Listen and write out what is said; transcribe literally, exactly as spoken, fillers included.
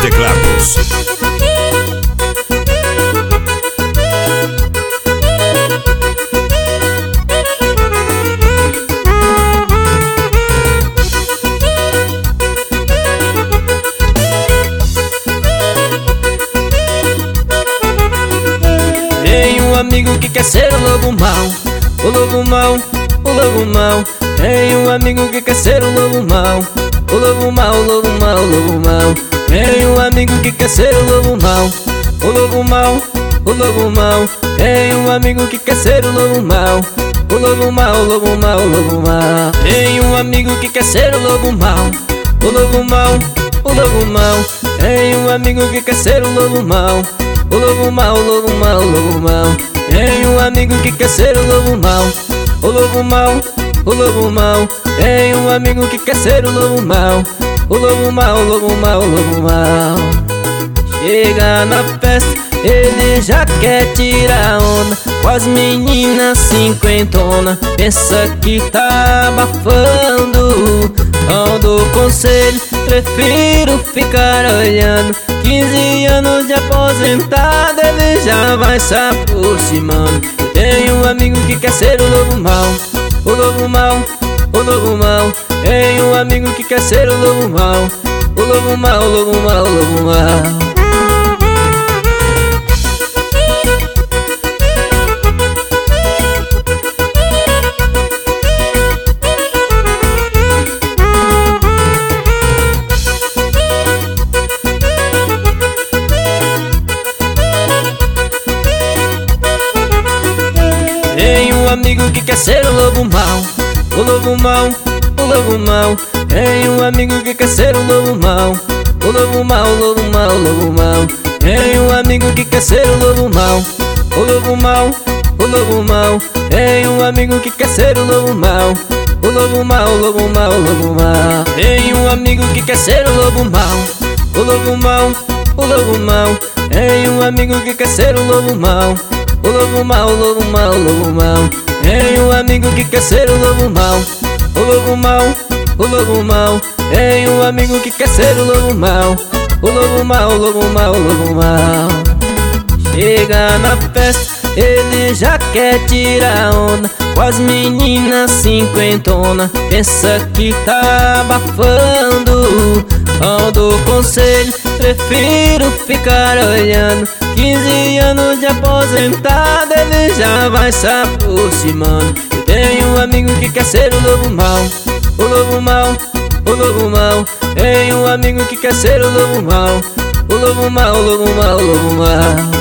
teclados. Tem um amigo que quer ser o lobo mau, o lobo mau, o lobo mau. Tem um amigo que quer ser o lobo mau, o lobo mau, o lobo mau, o lobo mau. Tem um amigo que quer ser o lobo mau, o lobo mau, o lobo mau. Tem um amigo que quer ser o lobo mau, o lobo mau, o lobo mau, o lobo mau. Tem um amigo que quer ser o lobo mau, o lobo mau, o lobo mau. Tem um amigo que quer ser o lobo mau, o lobo mau, o lobo mau, o lobo mau. Tem um amigo que quer ser o lobo mau, o lobo mau, o lobo mau. Tem um amigo que quer ser o lobo mau, o lobo mau, o lobo mau, o lobo mau. Chega na festa, ele já quer tirar onda com as meninas cinquentona. Pensa que tá abafando, não dou conselho, prefiro ficar olhando. Quinze anos de aposentado, ele já vai se aproximando. Eu tenho um amigo que quer ser o lobo mau, o lobo mau, o lobo mau. Tenho um amigo que quer ser o lobo mau, o lobo mau, o lobo mau, o lobo mau. Tem um amigo que quer ser o lobo mau, o lobo mau, o lobo mau. Tem um amigo que quer ser o lobo mau, o lobo mau, o lobo mau, o lobo mau. Tem um amigo que quer ser o lobo mau, o lobo mau, o lobo mau. Tem um amigo que quer ser o lobo mau, o lobo mau, o lobo mau, o lobo mau. Tem um amigo que quer ser o lobo mau, o lobo mau, o lobo mau. Tem um amigo que quer ser o lobo mau, o lobo mau, o lobo mau, o lobo mau. Tem um amigo que quer ser o lobo mau, o lobo mau, o lobo mau. Tem um amigo que quer ser o lobo mau, o lobo mau, o lobo mau, o lobo mau. Chega na festa, ele já quer tirar onda com as meninas cinquentona. Pensa que tá abafando, não dou conselho, prefiro ficar olhando. Quinze anos de aposentado, ele já vai se aproximando. Eu tenho um amigo que quer ser o lobo mau, o lobo mau, o lobo mau. Tenho um amigo que quer ser o lobo mau, o lobo mau, o lobo mau, o lobo mau.